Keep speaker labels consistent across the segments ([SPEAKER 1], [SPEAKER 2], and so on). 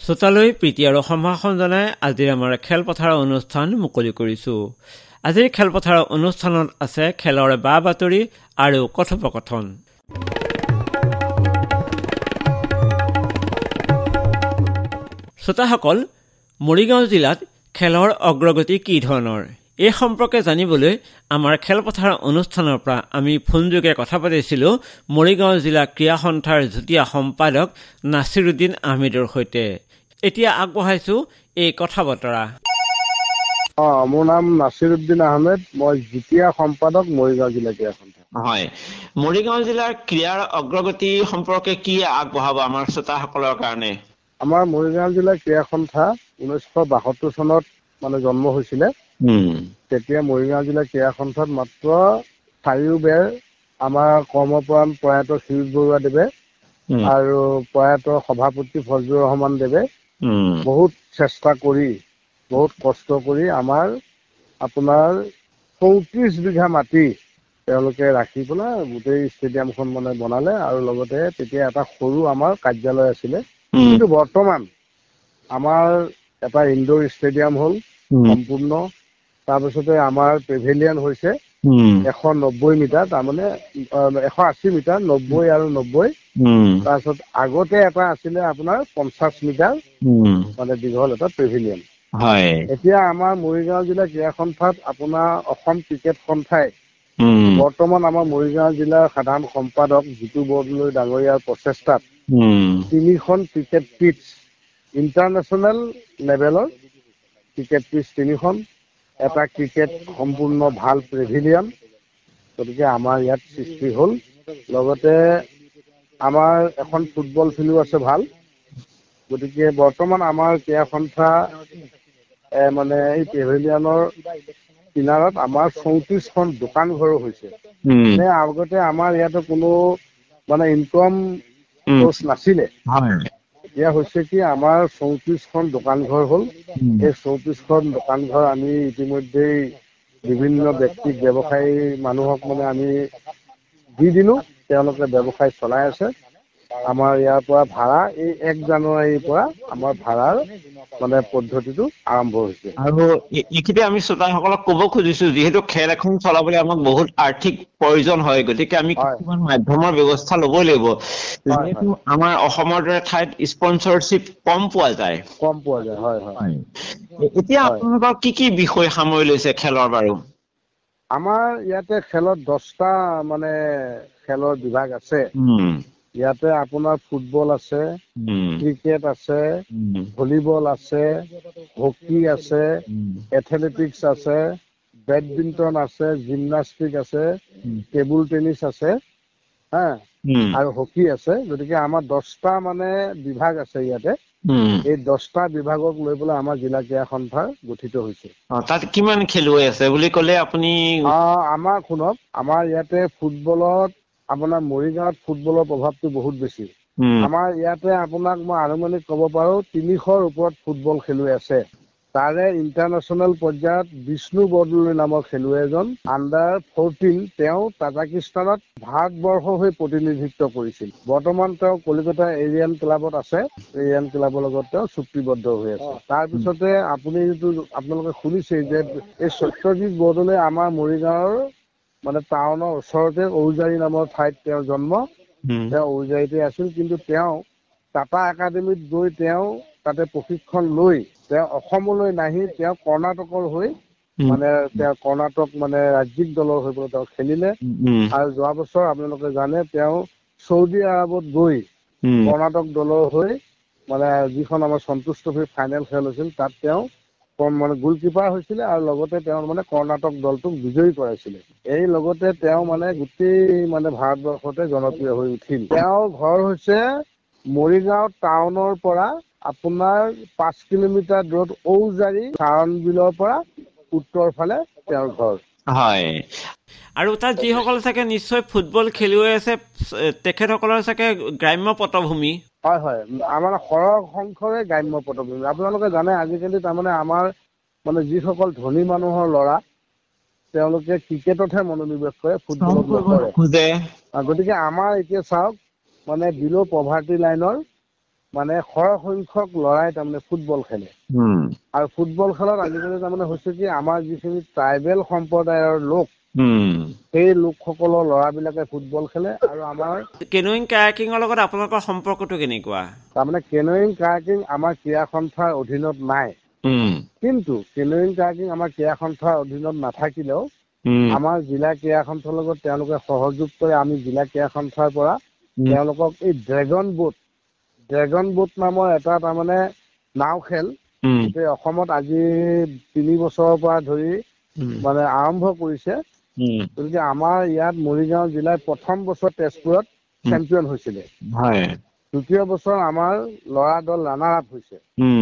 [SPEAKER 1] শ্ৰোতালৈ প্ৰীতি আৰু সম্ভাষণ জনাই আজিৰ আমাৰ খেলপথাৰৰ অনুষ্ঠান মুকলি কৰিছোঁ। আজিৰ খেলপথাৰৰ অনুষ্ঠানত আছে খেলৰ বা বাতৰি আৰু কথোপকথন। শ্ৰোতাসকল, মৰিগাঁও জিলাত খেলৰ অগ্ৰগতি কি ধৰণৰ এই সম্পৰ্কে জানিবলৈ আমাৰ খেলপথাৰৰ অনুষ্ঠানৰ পৰা আমি ফোনযোগে কথা পাতিছিলোঁ মৰিগাঁও জিলা ক্ৰীড়া সন্থাৰ যুটীয়া সম্পাদক নাছিৰুদ্দিন আহমেদৰ সৈতে। এতিয়া আগবঢ়াইছো এই কথা বতৰা।
[SPEAKER 2] মোৰ নাম নাছিৰুদ্দিন আহমেদ, মই যুটীয়া সম্পাদক মৰিগাঁও জিলা ক্ৰীড়া সন্থা।
[SPEAKER 3] হয়, মৰিগাঁও জিলাৰ ক্ৰীড়াৰ অগ্ৰগতি সম্পৰ্কে কি আগবঢ়াব আমাৰ শ্ৰোতাসকলৰ কাৰণে?
[SPEAKER 2] আমাৰ মৰিগাঁও জিলা ক্ৰীড়া সন্থা 1972 চনত জন্ম হৈছিলে। তেতিয়া মৰিগাঁও জিলা ক্ৰীড়া সন্থাত মাত্ৰ চাৰিওবেৰ আমাৰ কৰ্মপৰায়ণ প্ৰয়াত শিৰিষ বৰুৱাদেৱে আৰু প্ৰয়াত সভাপতি ফজলুৰ ৰহমান দেৱে বহুত চেষ্টা কৰি, বহুত কষ্ট কৰি আমাৰ আপোনাৰ 34 বিঘা মাটি তেওঁলোকে ৰাখি পেলাই গোটেই ষ্টেডিয়ামখন বনালে আৰু লগতে তেতিয়া এটা সৰু আমাৰ কাৰ্যালয় আছিলে। কিন্তু বৰ্তমান আমাৰ এটা ইনডোৰ ষ্টেডিয়াম হ'ল সম্পূৰ্ণ। তাৰপিছতে আমাৰ পেভিলিয়ন হৈছে 190 মিটাৰ, তাৰমানে 180 মিটাৰ, 90 আৰু 90। তাৰপিছত আগতে এটা আছিলে আপোনাৰ 50 মিটাৰ দীঘল এটা পেভিলিয়ন। এতিয়া আমাৰ মৰিগাঁও জিলা ক্ৰীড়া সন্থাত আপোনাৰ অসম ক্ৰিকেট সন্থাই বৰ্তমান আমাৰ মৰিগাঁও জিলাৰ সাধাৰণ সম্পাদক জিতু বৰদলৈ ডাঙৰীয়াৰ প্ৰচেষ্টাত 3খন ক্ৰিকেট পিটছ, ইণ্টাৰনেশ্যনেল লেভেলৰ ক্ৰিকেট পিটছ 3খন, এটা ক্ৰিকেট সম্পূৰ্ণ ভাল পেভিলিয়ন, গতিকে আমাৰ ইয়াত সৃষ্টি হ'ল। লগতে আমাৰ এখন ফুটবল ফিল্ডো আছে ভাল। গতিকে বৰ্তমান আমাৰ ক্ৰীড়া সন্থা এই পেভিলিয়নৰ কিনাৰত আমাৰ 34খন দোকান ঘৰো হৈছে। আগতে আমাৰ ইয়াতে কোনো ইনকম চ'ৰ্চ নাছিলে। এতিয়া হৈছে কি আমাৰ 34খন দোকান ঘৰ হ'ল। এই 34খন দোকান ঘৰ আমি ইতিমধ্যেই বিভিন্ন ব্যক্তিক, ব্যৱসায়ী মানুহক আমি দি দিলো, তেওঁলোকে ব্যৱসায় চলাই আছে। আমাৰ ইয়াৰ পৰা ভাড়া এই 1 জানুৱাৰীৰ পৰা আমাৰ ভাড়াৰ পদ্ধতিটো আৰম্ভ হৈছে।
[SPEAKER 3] আৰু এইখিনিতে আমি শ্ৰোতাসকলক ক'ব খুজিছো, যিহেতু খেল এখন চলাবলৈ আমাক বহুত আৰ্থিক প্ৰয়োজন হয়, গতিকে আমি কিছুমান মাধ্যমৰ ব্যৱস্থা ল'বই লাগিব। যিহেতু আমাৰ অসমৰ দৰে ঠাইত স্পনচৰশ্বিপ কম পোৱা যায়।
[SPEAKER 2] হয়।
[SPEAKER 3] এতিয়া আপোনালোকৰ কি বিষয় সামৰি লৈছে খেলৰ বাৰু?
[SPEAKER 2] আমাৰ ইয়াতে খেলত 10টা খেলৰ বিভাগ আছে। ইয়াতে আপোনাৰ ফুটবল আছে, ক্ৰিকেট আছে, ভলীবল আছে, হকী আছে, এথলেটিক্স আছে, বেডমিণ্টন আছে, জিমনাষ্টিক আছে, টেবুল টেনিছ আছে, আৰু হকী আছে। গতিকে আমাৰ 10টা বিভাগ আছে ইয়াতে। এই 10টা বিভাগক লৈ পেলাই আমাৰ জিলা ক্ৰীড়া সন্থা গঠিত হৈছে।
[SPEAKER 3] তাত কিমান খেলুৱৈ আছে বুলি ক'লে আপুনি?
[SPEAKER 2] আমাৰ শুনক, আমাৰ ইয়াতে ফুটবলত আপোনাৰ মৰিগাঁৱত ফুটবলৰ প্ৰভাৱটো বহুত বেছি। আমাৰ ইয়াতে আপোনাক মই আনুমানিক ক'ব পাৰো 300ৰ ওপৰত ফুটবল খেলুৱৈ আছে। তাৰে ইণ্টাৰনেশ্যনেল পৰ্যায়ত বিষ্ণু বৰদলৈ নামৰ খেলুৱৈ এজন under-14, তেওঁ তাজাকিস্তানত ভাৰতবৰ্ষ হৈ প্ৰতিনিধিত্ব কৰিছিল। বৰ্তমান তেওঁ কলিকতা এৰিয়ান ক্লাবত আছে। এৰিয়ান ক্লাবৰ লগত তেওঁ চুক্তিবদ্ধ হৈ আছে। তাৰপিছতে আপোনালোকে শুনিছে যে এই সত্যজিৎ বৰদলৈ আমাৰ মৰিগাঁৱৰ টাউনৰ ওচৰতে ঔজাৰী নামৰ ঠাইত তেওঁৰ জন্ম। তেওঁ ঔজাৰীতে আছিল, কিন্তু তেওঁ টাটা একাডেমীত গৈ তেওঁ তাতে প্ৰশিক্ষণ লৈ তেওঁ অসমলৈ নাহি তেওঁ কৰ্ণাটকৰ হৈ তেওঁ কৰ্ণাটক ৰাজ্যিক দলৰ হৈ পেলাই তেওঁ খেলিলে। আৰু যোৱা বছৰ আপোনালোকে জানে তেওঁ চৌদি আৰবত গৈ কৰ্ণাটক দলৰ হৈ যিখন আমাৰ সন্তোষ ট্ৰফিৰ ফাইনেল খেল হৈছিল, তাত তেওঁ গোলকিপাৰ হৈছিলে আৰু লগতে তেওঁ কৰ্ণাটক দলটোক বিজয়ী কৰাইছিলে। এই লগতে তেওঁ গোটেই ভাৰতবৰ্ষতে জনপ্ৰিয় হৈ উঠিল। তেওঁৰ ঘৰ হৈছে মৰিগাঁও টাউনৰ পৰা আপোনাৰ 5 কিলোমিটাৰ দূৰত ঔজাৰী চাৰণ বিলৰ পৰা উত্তৰ ফালে তেওঁৰ ঘৰ।
[SPEAKER 3] হয়।
[SPEAKER 1] আৰু তাত যিসকল চাগে নিশ্চয় ফুটবল খেলুৱৈ আছে, তেখেতসকলৰ চাগে গ্ৰাম্য পটভূমি।
[SPEAKER 2] হয়, আমাৰ সৰহ সংখ্যৰে গ্ৰাম্য পটভূমি। আপোনালোকে জানে আজিকালি আমাৰ যিসকল ধনী মানুহৰ ল'ৰা, তেওঁলোকে ক্ৰিকেটতহে মনোনিৱেশ কৰে, ফুটবলত নকৰে। গতিকে আমাৰ এতিয়া চাওক বিল' পভাৰ্টি লাইনৰ মানে সৰহসংখ্যক ল'ৰাই তাৰমানে ফুটবল খেলে আৰু ফুটবল খেলত আজিকালি তাৰমানে হৈছে কি আমাৰ যিখিনি ট্ৰাইবেল সম্প্ৰদায়ৰ লোক সেই লোকসকলৰ ল'ৰাবিলাকে ফুটবল খেলে আৰু আমাৰ
[SPEAKER 1] কেনুইং কায়াকিঙৰ লগত আপোনালোকৰ সম্পৰ্কটো কেনেকুৱা?
[SPEAKER 2] তাৰমানে কেনুইং কায়াকিং আমাৰ ক্ৰীড়া সন্থাৰ অধীনত নাই, কিন্তু কেনুইং কায়াকিং আমাৰ ক্ৰীড়া সন্থাৰ অধীনত নাথাকিলেও আমাৰ জিলা ক্ৰীড়া সন্থাৰ লগত তেওঁলোকে সহযোগ কৰে। আমি জিলা ক্ৰীড়া সন্থাৰ পৰা তেওঁলোকক এই ড্ৰেগন বোট নামৰ এটা তাৰমানে নাও খেল গোটেই অসমত আজি 3 বছৰৰ পৰা ধৰি মানে আৰম্ভ কৰিছে। গতিকে আমাৰ ইয়াত মৰিগাঁও জিলাৰ প্ৰথম বছৰ তেজপুৰত চেম্পিয়ন হৈছিলে, দ্বিতীয় বছৰ আমাৰ ল'ৰা দল ৰানাৰ আপ হৈছে,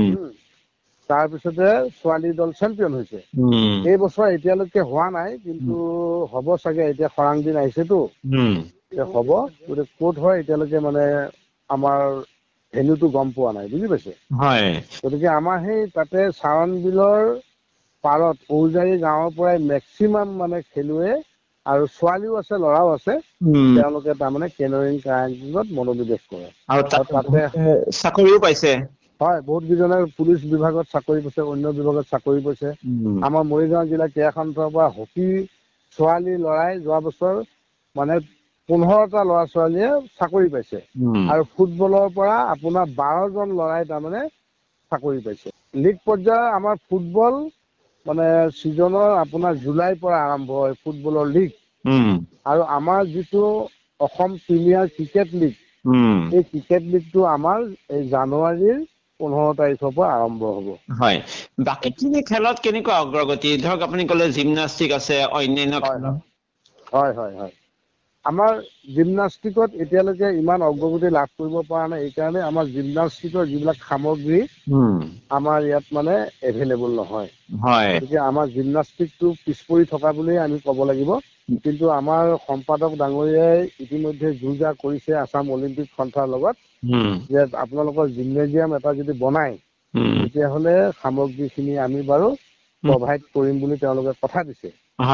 [SPEAKER 2] তাৰপিছতে ছোৱালী দল চেম্পিয়ন হৈছে। এই বছৰ এতিয়ালৈকে হোৱা নাই, কিন্তু হ'ব চাগে, এতিয়া খৰাং দিন আহিছেতো হ'ব। গতিকে ক'ত হয় এতিয়ালৈকে মানে আমাৰ ভেন্যুটো গম পোৱা নাই, বুজি পাইছে? গতিকে আমাৰ সেই তাতে চাৰণ বিলৰ পাৰত ঔজাৰী গাঁৱৰ পৰাই মেক্সিমাম মানে খেলুৱৈ আৰু ছোৱালীও আছে ল'ৰাও আছে, তেওঁলোকে তাৰমানে কেনুইং কায়াকিঙত মনোনিৱেশ কৰে
[SPEAKER 3] আৰু তাতে চাকৰিও পাইছে।
[SPEAKER 2] হয়, বহুত কেইজনে পুলিচ বিভাগত চাকৰি পাইছে, অন্য বিভাগত চাকৰি পাইছে। আমাৰ মৰিগাঁও জিলা ক্ৰীড়া সন্থাৰ পৰা হকী ছোৱালী ল'ৰাই যোৱা বছৰ মানে 15টা ল'ৰা ছোৱালীয়ে চাকৰি পাইছে আৰু ফুটবলৰ পৰা আপোনাৰ 12জন ল'ৰাই তাৰমানে চাকৰি পাইছে। লীগ পৰ্যায়ৰ আমাৰ ফুটবল মানে ছিজনৰ আপোনাৰ জুলাইৰ পৰা আৰম্ভ হয় ফুটবলৰ লীগ, আৰু আমাৰ যিটো অসম প্ৰিমিয়াৰ ক্ৰিকেট লীগ, এই ক্ৰিকেট লীগটো আমাৰ এই জানুৱাৰীৰ 15 তাৰিখৰ পৰা আৰম্ভ হ'ব।
[SPEAKER 3] হয়, বাকীখিনি খেলত কেনেকুৱা অগ্ৰগতি? ধৰক আপুনি ক'লে জিমনাষ্টিক আছে, অন্যান্য
[SPEAKER 2] হয় হয় হয় আমাৰ জিমনাষ্টিকত এতিয়ালৈকে ইমান অগ্ৰগতি লাভ কৰিব পৰা নাই। এইকাৰণে আমাৰ জিমনাষ্টিকৰ যিবিলাক সামগ্ৰী আমাৰ ইয়াত মানে এভেইলেবল নহয়। গতিকে আমাৰ জিমনাষ্টিকটো পিছ পৰি থকা বুলিয়ে আমি ক'ব লাগিব। কিন্তু আমাৰ সম্পাদক ডাঙৰীয়াই ইতিমধ্যে যোজা কৰিছে আছাম অলিম্পিক সন্থাৰ লগত যে আপোনালোকৰ জিমনেজিয়াম এটা যদি বনায় তেতিয়াহ'লে সামগ্ৰীখিনি আমি বাৰু প্ৰভাইড কৰিম বুলি তেওঁলোকে কথা দিছে।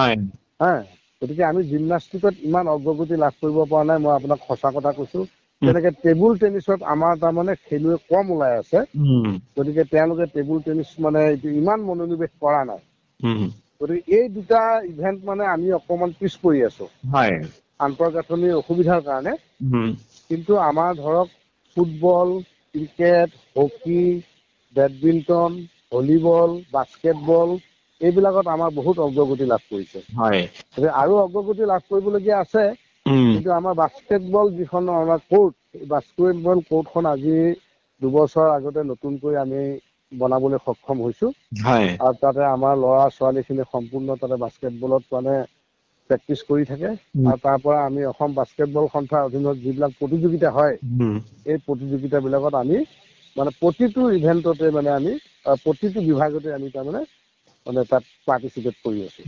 [SPEAKER 2] গতিকে আমি জিমনাষ্টিকত ইমান অগ্ৰগতি লাভ কৰিব পৰা নাই। মই আপোনাক সঁচা কথা কৈছো। তেনেকে টেবুল টেনিছত আমাৰ তাৰমানে খেলুৱৈ কম ওলাই আছে, গতিকে তেওঁলোকে টেবুল টেনিছ মানে ইমান মনোনিৱেশ কৰা নাই। গতিকে এই দুটা ইভেন্ট মানে আমি অকণমান পিছ পৰি আছো আন্তঃগাঁথনিৰ অসুবিধাৰ কাৰণে। কিন্তু আমাৰ ধৰক football, cricket, hockey, badminton, volleyball, basketball এইবিলাকত আমাৰ বহুত অগ্ৰগতি লাভ কৰিছে। আৰু অগ্ৰগতি লাভ কৰিবলগীয়া আছে, কিন্তু আমাৰ বাস্কেটবল যিখন আমাৰ কোৰ্ট, বাস্কেটবল কোৰ্টখন আজি 2 বছৰ আগতে নতুনকৈ আমি বনাবলৈ সক্ষম হৈছো, আৰু তাতে আমাৰ ল'ৰা ছোৱালীখিনি সম্পূৰ্ণ তাতে বাস্কেটবলত মানে প্ৰেক্টিচ কৰি থাকে। আৰু তাৰ পৰা আমি অসম বাস্কেটবল সন্থাৰ অধীনত যিবিলাক প্ৰতিযোগিতা হয়, এই প্ৰতিযোগিতাবিলাকত আমি মানে প্ৰতিটো ইভেণ্টতে মানে আমি প্ৰতিটো বিভাগতে আমি তাৰমানে মানে তাত পাৰ্টিচিপেট কৰি আছো।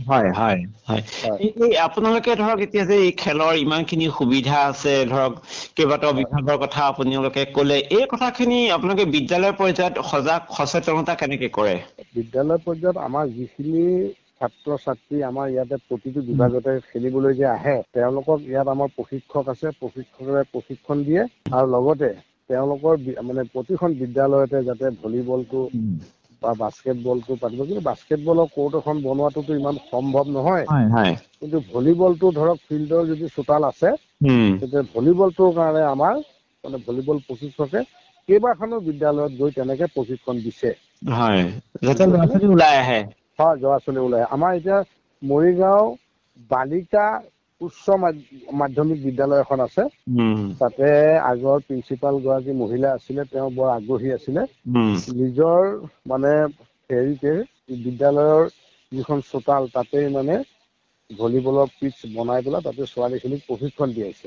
[SPEAKER 3] আপোনালোকে ধৰক এতিয়া যে এই খেলৰ ইমানখিনি সুবিধা আছে, ধৰক কেইবাটাও বিভাগৰ কথা আপোনালোকে ক'লে, এই কথাখিনি আপোনালোকে বিদ্যালয় পৰ্যায়ত সচেতনতা কেনেকে কৰে?
[SPEAKER 2] বিদ্যালয় পৰ্যায়ত আমাৰ যিখিনি ছাত্ৰ ছাত্ৰী আমাৰ ইয়াতে প্ৰতিটো বিভাগতে খেলিবলৈ যে আহে, তেওঁলোকক ইয়াত আমাৰ প্ৰশিক্ষক আছে, প্ৰশিক্ষকে প্ৰশিক্ষণ দিয়ে, আৰু লগতে তেওঁলোকৰ মানে প্ৰতিখন বিদ্যালয়তে যাতে ভলীবলটো বা বাস্কেটবলটো পাতিব। কিন্তু বাস্কেটবলৰ কোৰ্ট এখন বনোৱাটোতো ইমান সম্ভৱ নহয়, কিন্তু ভলীবলটো ধৰক ফিল্ডৰ যদি চোতাল আছে তেতিয়া ভলীবলটোৰ কাৰণে আমাৰ মানে ভলীবল প্ৰশিক্ষকে কেইবাখনো বিদ্যালয়ত গৈ তেনেকে প্ৰশিক্ষণ দিছে।
[SPEAKER 3] যাতে ল'ৰা ছোৱালী ওলাই আহে।
[SPEAKER 2] হয়, ল'ৰা ছোৱালী ওলাই আহে। আমাৰ এতিয়া মৰিগাঁও বালিকা উচ্চ মাধ্যমিক বিদ্যালয় এখন আছে, তাতে আগৰ প্ৰিন্সিপাল গৰাকী মহিলা আছিলে, তেওঁ বৰ আগ্ৰহী আছিলে। নিজৰ মানে হেৰিতে বিদ্যালয়ৰ যিখন চোতাল তাতেই মানে ভলীবলৰ পিচ বনাই পেলাই তাতে ছোৱালীখিনিক প্ৰশিক্ষণ দিয়াইছে,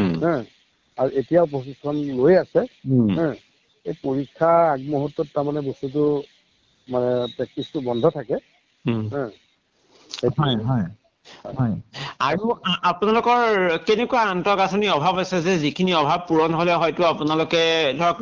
[SPEAKER 2] আৰু এতিয়াও প্ৰশিক্ষণ লৈ আছে। এই পৰীক্ষাৰ আগমুহূৰ্তত তাৰমানে বস্তুটো মানে প্ৰেক্টিচটো বন্ধ থাকে।
[SPEAKER 3] আৰু আপোনালোকৰ কেনেকুৱা আন্তঃগাঁথনিৰ অভাৱ আছে যে যিখিনি অভাৱ পূৰণ হলে হয়তো আপোনালোকে ধৰক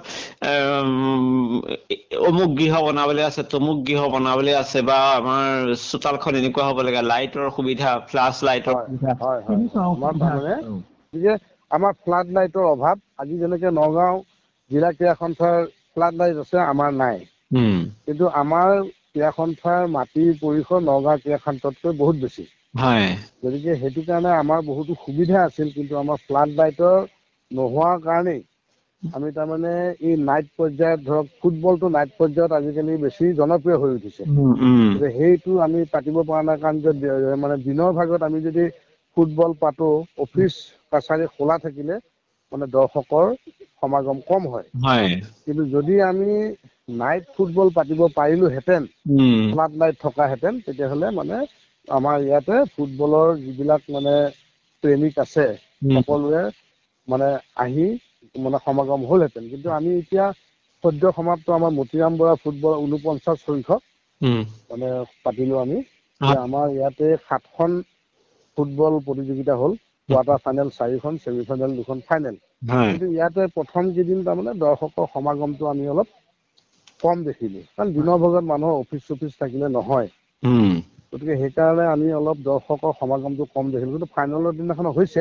[SPEAKER 3] অমুক গৃহ বনাবলৈ আছে, তমুক গৃহ বনাবলৈ আছে, বা আমাৰ চোতালখন এনেকুৱা হ'ব লাগে, লাইটৰ সুবিধা, ফ্লাছ লাইটৰ
[SPEAKER 2] আমাৰ ফ্লাড লাইটৰ অভাৱ। আজি যেনেকে নগাঁও জিলা ক্ৰীড়া সন্থাৰ ফ্লাড লাইট আছে, আমাৰ নাই। কিন্তু আমাৰ ক্ৰীড়া সন্থাৰ মাটিৰ পৰিসৰ নগাঁও ক্ৰীড়া সন্থাতকৈ বহুত বেছি। গতিকে সেইটো কাৰণে আমাৰ বহুতো সুবিধা আছিল, কিন্তু আমাৰ ফ্লাড লাইটৰ নোহোৱাৰ কাৰণেই আমি তাৰমানে এই নাইট পৰ্যায়ত ধৰক ফুটবলটো নাইট পৰ্যায়ত আজিকালি বেছি জনপ্ৰিয় হৈ উঠিছে। সেইটো আমি পাতিব পৰা নাই, কাৰণ মানে দিনৰ ভাগত আমি যদি ফুটবল পাতো, অফিচ কাছাৰী খোলা থাকিলে মানে দৰ্শকৰ সমাগম কম হয়। কিন্তু যদি আমি নাইট ফুটবল পাতিব পাৰিলোহেঁতেন, ফ্লাড লাইট থকাহেঁতেন, তেতিয়াহ'লে মানে আমাৰ ইয়াতে ফুটবলৰ যিবিলাক মানে প্ৰেমিক আছে সকলোৱে মানে আহি মানে সমাগম হ'লহেঁতেন। কিন্তু আমি এতিয়া সদ্য সমাপ্ত আমাৰ মতিৰাম বৰা ফুটবল 49 সংখ্যক মানে পাতিলো আমি। আমাৰ ইয়াতে 7খন ফুটবল প্ৰতিযোগিতা হ'ল, কোৱাৰ্টাৰ ফাইনেল 4খন, ছেমি ফাইনেল 2খন, ফাইনেল। কিন্তু ইয়াতে প্ৰথম কেইদিন তাৰমানে দৰ্শকৰ সমাগমটো আমি অলপ কম দেখিলো, কাৰণ দিনৰ ভাগত মানুহৰ অফিচ চফিচ থাকিলে নহয়। গতিকে সেইকাৰণে আমি অলপ দৰ্শকৰ সমাগমটো কম দেখিলো, কিন্তু ফাইনেলৰ দিনাখন হৈছে।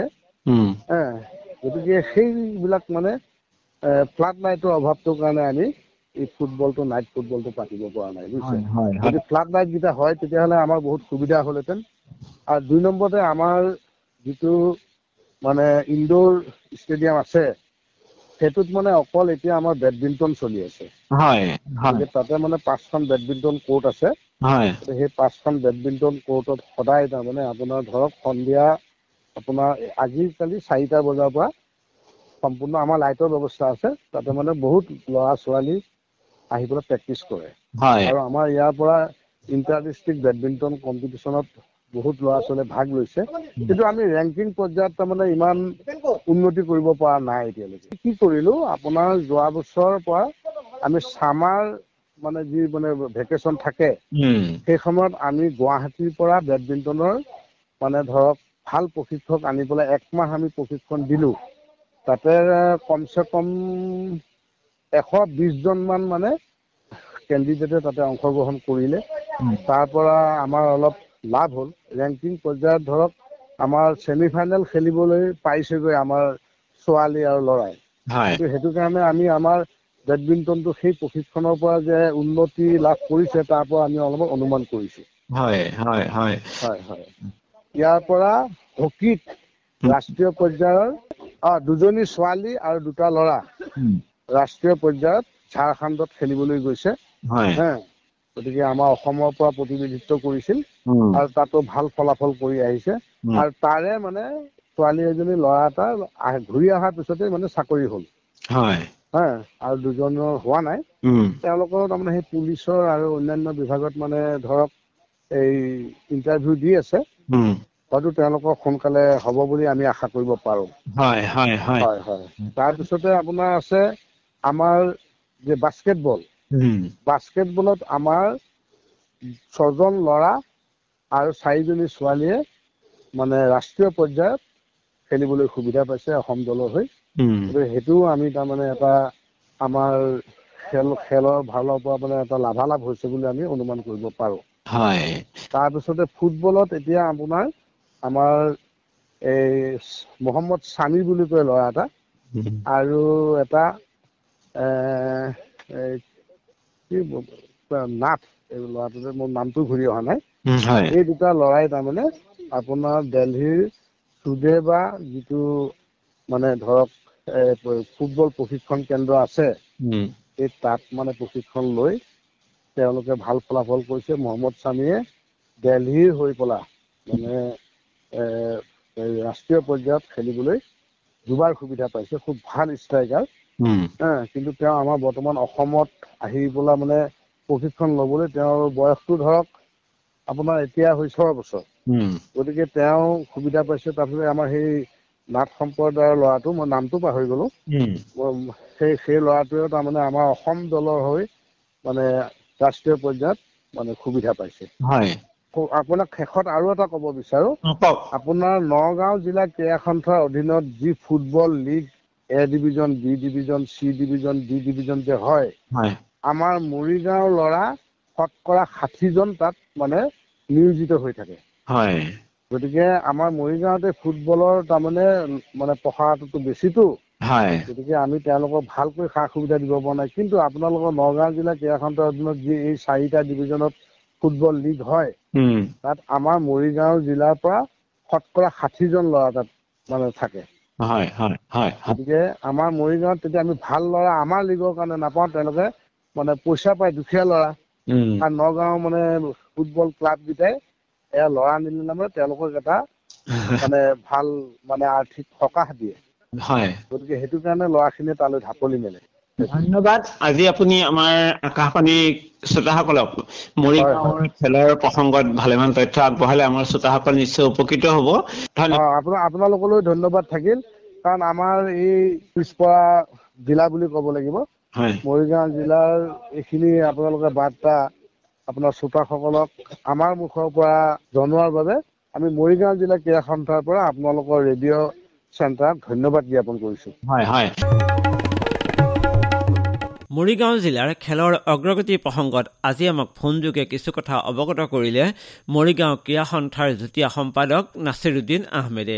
[SPEAKER 2] গতিকে সেইবিলাক মানে ফ্লাড লাইটৰ অভাৱটোৰ কাৰণে আমি এই ফুটবলটো নাইট ফুটবলটো পাতিব পৰা নাই, বুজিছে। যদি ফ্লাড লাইট কেইটা হয় তেতিয়াহ'লে আমাৰ বহুত সুবিধা হ'লহেঁতেন। আৰু 2 নম্বৰতে আমাৰ যিটো মানে ইনডোৰ ষ্টেডিয়াম আছে, সেইটোত মানে অকল এতিয়া আমাৰ বেডমিণ্টন চলি আছে। তাতে মানে 5খন বেডমিণ্টন কোৰ্ট আছে। সেই 5খন বেডমিণ্টন কোৰ্টত সদায় তাৰমানে আপোনাৰ ধৰক সন্ধিয়া আপোনাৰ আজিকালি 4টা বজাৰ পৰা সম্পূৰ্ণ আমাৰ লাইটৰ ব্যৱস্থা আছে, তাতে মানে বহুত ল'ৰা ছোৱালী আহি পেলাই প্ৰেক্টিচ কৰে। আৰু আমাৰ ইয়াৰ পৰা ইণ্টাৰ ডিষ্ট্ৰিক্ট বেডমিণ্টন কম্পিটিশ্যনত বহুত ল'ৰা ছোৱালীয়ে ভাগ লৈছে। কিন্তু আমি ৰেংকিং পৰ্যায়ত তাৰমানে ইমান উন্নতি কৰিব পৰা নাই এতিয়ালৈকে। কি কৰিলো, আপোনাৰ যোৱা বছৰৰ পৰা আমি ছামাৰ মানে যি মানে ভেকেশ্যন থাকে, সেই সময়ত আমি গুৱাহাটীৰ পৰা বেডমিণ্টনৰ মানে ধৰক ভাল প্ৰশিক্ষক আনি পেলাই 1 মাহ আমি প্ৰশিক্ষণ দিলো। তাতে কমচে কম 120জনমান মানে কেণ্ডিডেটে তাতে অংশগ্ৰহণ কৰিলে। তাৰ পৰা আমাৰ অলপ লাভ হ'ল। ৰেংকিং পৰ্যায়ত ধৰক আমাৰ ছেমি ফাইনেল খেলিবলৈ পাইছেগৈ আমাৰ ছোৱালী আৰু ল'ৰাই। সেইটো কাৰণে আমি আমাৰ বেডমিণ্টনটো সেই প্ৰশিক্ষণৰ পৰা যে উন্নতি লাভ কৰিছে, তাৰ পৰা আমি অলপ অনুমান কৰিছো। ইয়াৰ পৰা হকীত ৰাষ্ট্ৰীয় পৰ্যায়ৰ 2জনী ছোৱালী আৰু 2টা ল'ৰা ৰাষ্ট্ৰীয় পৰ্যায়ত ঝাৰখণ্ডত খেলিবলৈ গৈছে। গতিকে আমাৰ অসমৰ পৰা প্ৰতিনিধিত্ব কৰিছিল আৰু তাতো ভাল ফলাফল কৰি আহিছে। আৰু তাৰে মানে ছোৱালী এজনী ল'ৰা এটা ঘূৰি অহাৰ পিছতে মানে চাকৰি হ'ল। আৰু 2জনৰ হোৱা নাই। তেওঁলোকৰ তাৰমানে সেই পুলিচৰ আৰু অন্যান্য বিভাগত মানে ধৰক এই ইণ্টাৰভিউ দি আছে। হয়তো তেওঁলোকক সোনকালে হ'ব বুলি আমি আশা কৰিব পাৰো। তাৰপিছতে আপোনাৰ আছে আমাৰ যে বাস্কেটবলত আমাৰ 6জন ল'ৰা আৰু 4জনী ছোৱালীয়ে মানে ৰাষ্ট্ৰীয় পৰ্যায়ত খেলিবলৈ সুবিধা পাইছে অসম দলৰ হৈ। সেইটোও আমি তাৰমানে এটা আমাৰ খেলৰ ভালৰ পৰা মানে এটা লাভালাভ হৈছে বুলি আমি অনুমান কৰিব পাৰো। তাৰপিছতে ফুটবলত এতিয়া আপোনাৰ আমাৰ এই মহম্মদ ছামী বুলি কয় ল'ৰা এটা, আৰু এটা কি নাথ, এই ল'ৰাটোতে মোৰ নামটো ঘূৰি অহা নাই। এই 2টা ল'ৰাই তাৰমানে আপোনাৰ দিল্লীৰ সুদেৱা যিটো মানে ধৰক ফুটবল প্ৰশিক্ষণ কেন্দ্ৰ আছে, এই তাত মানে প্ৰশিক্ষণ লৈ তেওঁলোকে ভাল ফলাফল কৰিছে। মহম্মদ ছামীয়ে দিল্লীৰ হৈ পেলাই মানে ৰাষ্ট্ৰীয় পৰ্যায়ত খেলিবলৈ 2বাৰ সুবিধা পাইছে। খুব ভাল ষ্ট্ৰাইকাৰ। কিন্তু তেওঁ আমাৰ বৰ্তমান অসমত আহি পেলাই মানে প্ৰশিক্ষণ ল'বলৈ তেওঁৰ বয়সটো ধৰক আপোনাৰ এতিয়া হৈছে 6 বছৰ। গতিকে তেওঁ সুবিধা পাইছে। তাৰপিছতে আমাৰ সেই নাথ সম্প্ৰদায়ৰ ল'ৰাটো, মই নামটো পাহৰি গলো, সেই ল'ৰাটোৱেও তাৰমানে আমাৰ অসম দলৰ হৈ মানে ৰাষ্ট্ৰীয় পৰ্যায়ত মানে সুবিধা পাইছে। আপোনাক শেষত আৰু এটা ক'ব বিচাৰো, আপোনাৰ নগাঁও জিলা ক্ৰীড়া সন্থাৰ অধীনত যি football league A division, B division, C division, D division যে হয়, আমাৰ মৰিগাঁওৰ ল'ৰা শতকৰা 60জন তাত মানে নিয়োজিত হৈ থাকে। গতিকে আমাৰ মৰিগাঁৱতে ফুটবলৰ তাৰমানে প্ৰসাৰটো বেছিতো। গতিকে আমি তেওঁলোকক ভালকৈ সা সুবিধা দিব পৰা নাই। কিন্তু আপোনালোকৰ নগাঁও জিলা ক্ৰীড়াখণ্ডৰ অধীনত যি এই 4টা ডিভিজনত ফুটবল লীগ হয়, তাত আমাৰ মৰিগাঁও জিলাৰ পৰা শতকৰা 60জন ল'ৰা তাত মানে থাকে। গতিকে আমাৰ মৰিগাঁৱত তেতিয়া আমি ভাল ল'ৰা আমাৰ লীগৰ কাৰণে নাপাওঁ, তেওঁলোকে মানে পইচা পায়, দুখীয়া ল'ৰা। আৰু নগাঁও মানে ফুটবল ক্লাব কেইটাই এয়া ল'ৰা নিলে মানে তেওঁলোকক এটা মানে ভাল মানে আৰ্থিক সকাহ দিয়ে। গতিকে সেইটো কাৰণে ল'ৰাখিনিয়ে তালৈ ঢাপলি মেলে।
[SPEAKER 3] ধন্যবাদ। আজি আপুনি আমাৰ আকাশবাণী শ্ৰোতাসকলক মৰিগাঁৱৰ খেলৰ প্ৰসংগত ভালেমান তথ্য আগবঢ়ালে। আমাৰ শ্ৰোতাসকল নিশ্চয় উপকৃত হ'ব।
[SPEAKER 2] আপোনালোকলৈ ধন্যবাদ থাকিল, কাৰণ আমাৰ এই পিছপৰা জিলা বুলি ক'ব লাগিব মৰিগাঁও জিলাৰ এইখিনি আপোনালোকে বাৰ্তা আপোনাৰ শ্ৰোতাসকলক আমাৰ মুখৰ পৰা জনোৱাৰ বাবে আমি মৰিগাঁও জিলা ক্ৰীড়া সন্থাৰ পৰা আপোনালোকৰ ৰেডিঅ' চেণ্টাৰত ধন্যবাদ জ্ঞাপন কৰিছোঁ।
[SPEAKER 1] মৰিগাঁও জিলাৰ খেলৰ অগ্ৰগতি প্ৰসংগত আজি আমাক ফোনযোগে কিছু কথা অৱগত কৰিলে মৰিগাঁও ক্ৰীড়া সন্থাৰ যুটীয়া সম্পাদক নাছিৰুদ্দিন আহমেদে।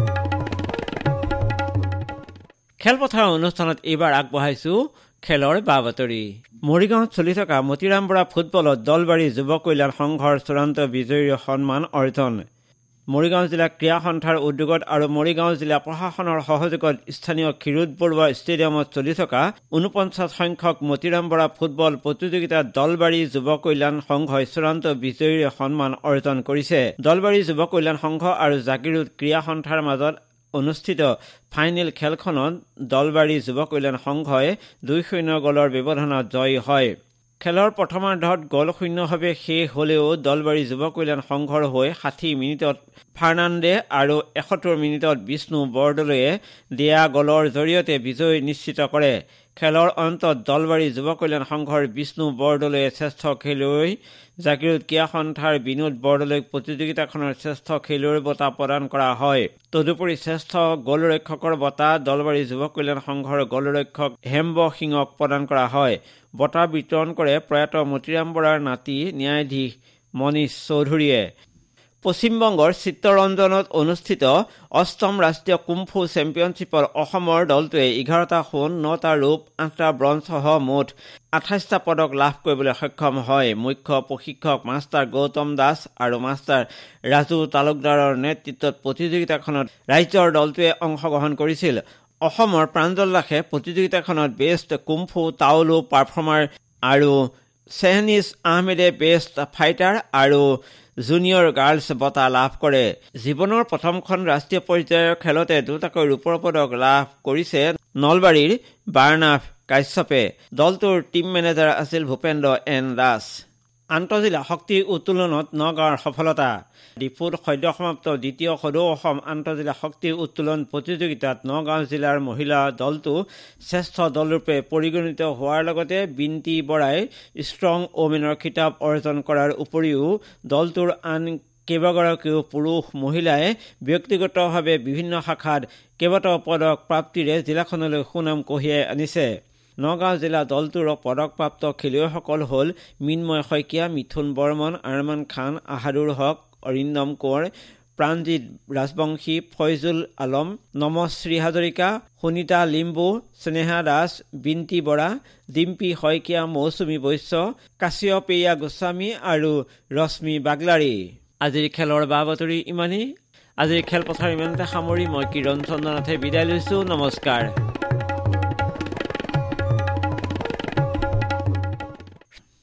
[SPEAKER 1] খেলপথাৰৰ অনুষ্ঠানত এইবাৰ আগবঢ়াইছো খেলৰ বা বাতৰি। মৰিগাঁৱত চলি থকা মতিৰাম বৰা ফুটবলত দলবাৰী যুৱ কল্যাণ সংঘৰ চূড়ান্ত বিজয়ীৰ সন্মান অৰ্জন। মৰিগাঁও জিলা ক্ৰীড়া সন্থাৰ উদ্যোগত আৰু মৰিগাঁও জিলা প্ৰশাসনৰ সহযোগত স্থানীয় ক্ষীৰোদ বৰুৱা ষ্টেডিয়ামত চলি থকা 49 সংখ্যক মতিৰাম বৰা ফুটবল প্ৰতিযোগিতাত দলবাৰী যুৱ কল্যাণ সংঘই চূড়ান্ত বিজয়ীৰ সন্মান অৰ্জন কৰিছে। দলবাৰী যুৱ কল্যাণ সংঘ আৰু জাগিৰোড ক্ৰীড়া সন্থাৰ মাজত অনুষ্ঠিত ফাইনেল খেলখনত দলবাৰী যুৱ কল্যাণ সংঘই 2-0 গ'লৰ ব্যৱধানত জয়ী হয়। খেলৰ প্ৰথমাৰ্ধত গ'ল শূন্যভাৱে শেষ হ'লেও দলবাৰী যুৱ কল্যাণ সংঘৰ হৈ 60 মিনিটত ফাৰ্ণাণ্ডে আৰু 71 মিনিটত বিষ্ণু বৰদলৈয়ে দিয়া গ'লৰ জৰিয়তে বিজয় নিশ্চিত কৰে। খেলৰ অন্তত দলবাৰী যুৱ কল্যাণ সংঘৰ বিষ্ণু বৰদলৈয়ে শ্ৰেষ্ঠ খেলুৱৈ, জাগিৰোড ক্ৰীড়া সন্থাৰ বিনোদ বৰদলৈক প্ৰতিযোগিতাখনৰ শ্ৰেষ্ঠ খেলুৱৈৰ বঁটা প্ৰদান কৰা হয়। তদুপৰি শ্ৰেষ্ঠ গ'লৰক্ষকৰ বঁটা দলবাৰী যুৱ কল্যাণ সংঘৰ গ'লৰক্ষক হেমব সিঙক প্ৰদান কৰা হয়। বঁটা বিতৰণ কৰে প্ৰয়াত মতিৰাম বৰাৰ নাতি ন্যায়াধীশ মনীষ চৌধুৰীয়ে। পশ্চিমবংগৰ চিত্তৰঞ্জনত অনুষ্ঠিত 8ম ৰাষ্ট্ৰীয় কুম্ফু চেম্পিয়নশ্বিপত অসমৰ দলটোৱে 11টা সোণ, 9টা ৰূপ, 8টা ব্ৰঞ্জসহ মুঠ 28টা পদক লাভ কৰিবলৈ সক্ষম হয়। মুখ্য প্ৰশিক্ষক মাষ্টাৰ গৌতম দাস আৰু মাষ্টাৰ ৰাজু তালুকদাৰৰ নেতৃত্বত প্ৰতিযোগিতাখনত ৰাজ্যৰ দলটোৱে অংশগ্ৰহণ কৰিছিল। অসমৰ প্ৰাঞ্জল দাসে প্ৰতিযোগিতাখনত বেষ্ট কুম্ফু টাওলো পাৰফৰ্মাৰ আৰু শ্বেহনিজ আহমেদে বেষ্ট ফাইটাৰ আৰু জুনিয়ৰ গাৰ্লছ বঁটা লাভ কৰে। জীৱনৰ প্ৰথমখন ৰাষ্ট্ৰীয় পৰ্যায়ৰ খেলতে 2টাকৈ ৰূপৰ পদক লাভ কৰিছে নলবাৰীৰ বাৰ্ণাভ কাশ্যপে। দলটোৰ টিম মেনেজাৰ আছিল ভূপেন্দ্ৰ এন দাস। আন্তঃজিলা শক্তি উত্তোলনত নগাঁৱৰ সফলতা। ডিফুত সদ্য সমাপ্ত দ্বিতীয় সদৌ অসম আন্তঃজিলা শক্তি উত্তোলন প্ৰতিযোগিতাত নগাঁও জিলাৰ মহিলা দলটো শ্ৰেষ্ঠ দলৰূপে পৰিগণিত হোৱাৰ লগতে বিন্তি বৰাই ষ্ট্ৰং ওমেনৰ খিতাপ অৰ্জন কৰাৰ উপৰিও দলটোৰ আন কেইবাগৰাকীও পুৰুষ মহিলাই ব্যক্তিগতভাৱে বিভিন্ন শাখাত কেইবাটাও পদক প্ৰাপ্তিৰে জিলাখনলৈ সুনাম কঢ়িয়াই আনিছে। নগাঁও জিলা দলটোৰ পদকপ্ৰাপ্ত খেলুৱৈসকল হ'ল মিন্ময় শইকীয়া, মিথুন বৰ্মন, আৰমান খান, আহাদুৰ হক, অৰিন্দম কোঁৱৰ, প্ৰাণজিৎ ৰাজবংশী, ফয়জুল আলম, নমশ্ৰী হাজৰিকা, সুনীতা লিম্বু, স্নেহা দাস, বিন্তি বৰা, ডিম্পী শইকীয়া, মৌচুমী বৈশ্য, কাশ্যপেয়া গোস্বামী আৰু ৰশ্মি বাগলাৰী। আজিৰ খেলৰ বা বাতৰি ইমানেই। আজিৰ খেলপথাৰ ইমানতে সামৰি মই কিৰণ চন্দ্ৰনাথে বিদায় লৈছো। নমস্কাৰ।